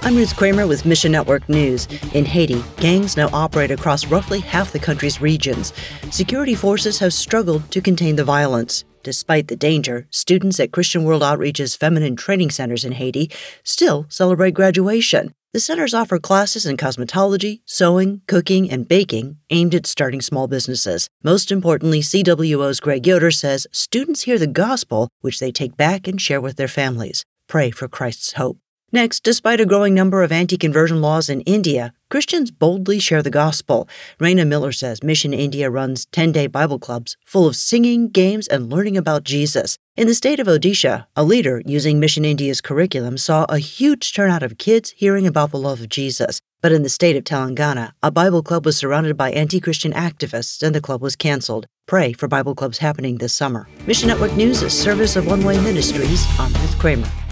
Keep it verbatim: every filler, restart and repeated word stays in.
I'm Ruth Kramer with Mission Network News. In Haiti, gangs now operate across roughly half the country's regions. Security forces have struggled to contain the violence. Despite the danger, students at Christian World Outreach's feminine training centers in Haiti still celebrate graduation. The centers offer classes in cosmetology, sewing, cooking, and baking aimed at starting small businesses. Most importantly, C W O's Greg Yoder says students hear the gospel, which they take back and share with their families. Pray for Christ's hope. Next, despite a growing number of anti-conversion laws in India, Christians boldly share the gospel. Raina Miller says Mission India runs ten-day Bible clubs full of singing, games, and learning about Jesus. In the state of Odisha, a leader using Mission India's curriculum saw a huge turnout of kids hearing about the love of Jesus. But in the state of Telangana, a Bible club was surrounded by anti-Christian activists and the club was canceled. Pray for Bible clubs happening this summer. Mission Network News is service of One Way Ministries. I'm Ruth Kramer.